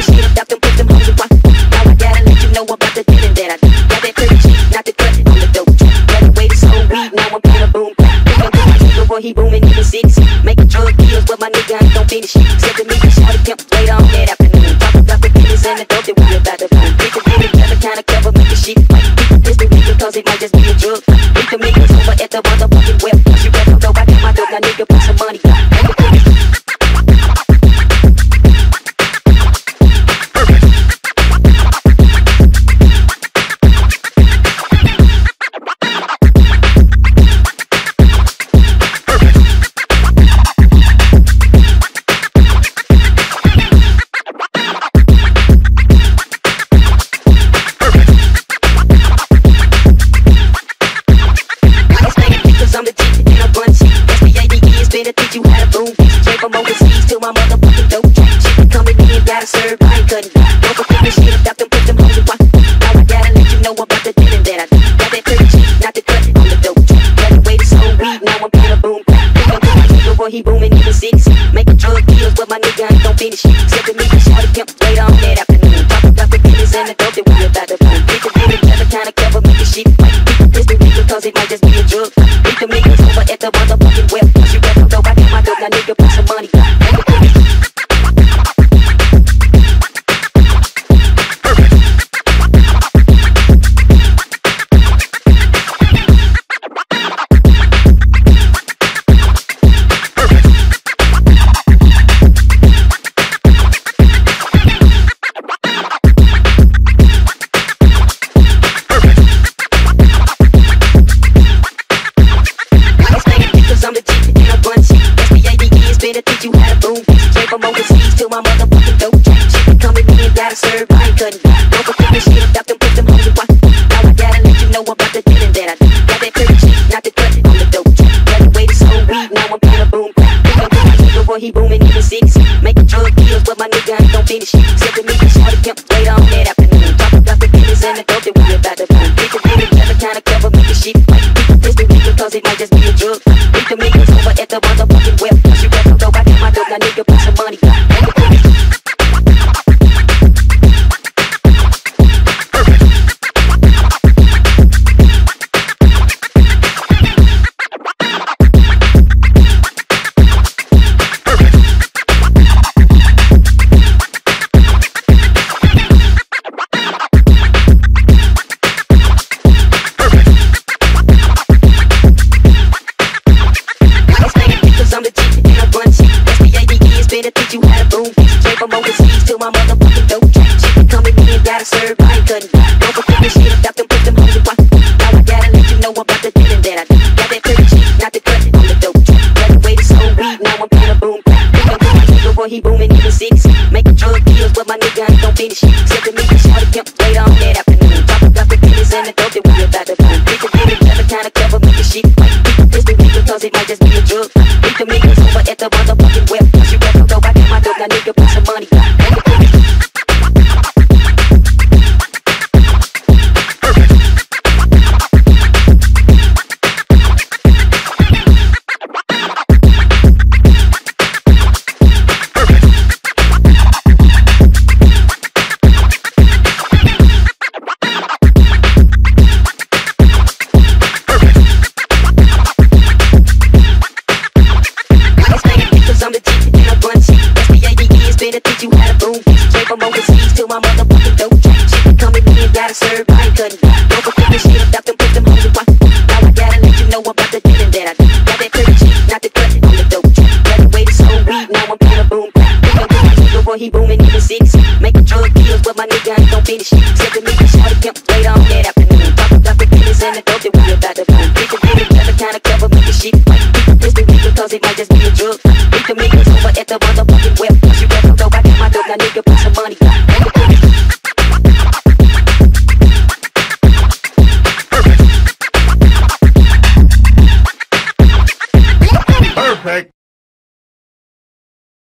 figure shit about them, put them hoes in rock. Now I gotta let you know about the dealing that I do. Got that pretty shit, not the cut on the dope. Graduated so weed, now I'm paying a boom. Before he booming in the cities, making drug deals, but my nigga ain't gon' finish. Said to me, he shot a pimp later on that afternoon. Talk about the business and the dope that we about to boom. We can get together, kinda cover, make the shit right. This the nigga, cause it might just be a drug. We can make us over at the motherfucking web. She better go, I got my dope, now nigga, put some money. You had a boom, straight from overseas to my motherfucking dope. She be coming in, gotta serve, I ain't cutting. Don't forget the shit about them, put them hoes in rock. Now I gotta let you know about the dealing that I do. Got that pretty shit, not the cut on the dope. Graduated so weed, now I'm paying a boom. Before he booming in the cities, making drug deals, but my nigga ain't gon' finish. Said to me, he shot a pimp later on that afternoon. Talk about the business and the dope that we about to boom. We can get together, kinda cover, make the shit right. This the nigga, cause it might just be a drug. We can make us over at the motherfucking web. She better go, I got my dope, now nigga, put some money. You had a boom, straight from overseas to my motherfucking dope. She be coming in, gotta serve, I ain't cutting. Don't forget the shit about them, put them hoes in rock. Now I gotta let you know about the dealing that I do. Got that pretty shit, not the cut on the dope. Graduated so weed, now I'm paying a boom. Before he booming in the cities, making drug deals, but my nigga ain't gon' finish. Said to me, he shot a pimp later on that afternoon. Talk about the business and the dope that we about to boom. We can get together, kinda cover, make the shit right. This the nigga, cause it might just be a drug. We can make us over at the motherfucking web. She better go, I got my dope, now nigga, put some money. You had a boom, straight from overseas to my motherfucking dope. She be coming in, gotta serve, I ain't cutting. Don't forget the shit about them, put them hoes in rock. Now I gotta let you know about the dealing that I do. Got that pretty shit, not the cut on the dope. Graduated so weed, now I'm paying a boom. Before he booming in the cities, making drug deals, but my nigga ain't gon' finish. Said to me, he shot a pimp later on that afternoon. Talk about the business and the dope that we about to boom. We can get together, kinda cover, make the shit right. This the nigga, cause it might just be a drug. We can make us over at the motherfucking web. She better go, I got my dope, now nigga, put some money. You had a boom, straight from overseas to my motherfucking dope. She be coming in, gotta serve, I ain't cutting. Don't forget the shit about them, put them hoes in rock. Now I gotta let you know about the dealing that I do. Got that pretty shit, not the cut on the dope. Graduated so weed, now I'm paying a boom. Before he booming in the cities, making drug deals, but my nigga ain't gon' finish. Said to me, he shot a pimp later on that afternoon. Talk about the business and the dope that we about to boom. We can get together, kinda cover, make the shit right. This the nigga, cause it might just be a drug. We can make us over at the mother.